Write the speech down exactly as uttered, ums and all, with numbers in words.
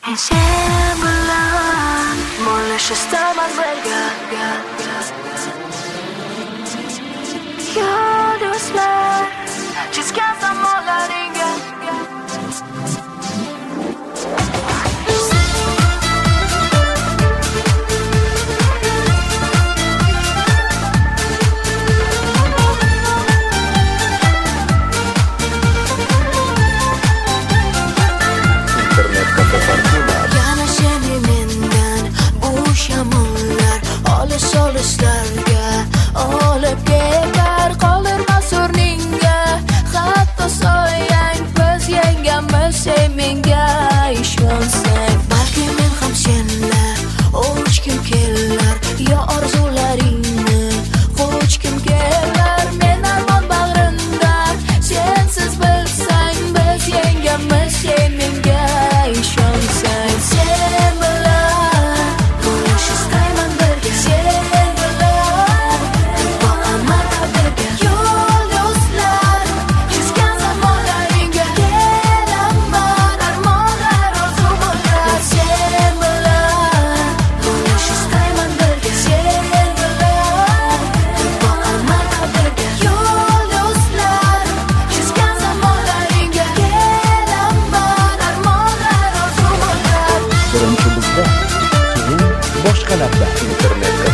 Sen bilan mo'ylash istaman birga. Yulduzlar chizgan zamonlaringga. Solislarga olib ketar qoldirmas o'rningga. Hatto soyang biz yengamiz sen menga ishonsang. Balki men ham senla o'chgim kelar, yo orzularingni qo'chgim kelar. Men armon bag'rinda sensiz bilsang biz yengamiz sen menga ishonsang. Sen bilan bo'lish istayman birga. Birinchi bizda, keyin boshqalarda. Internet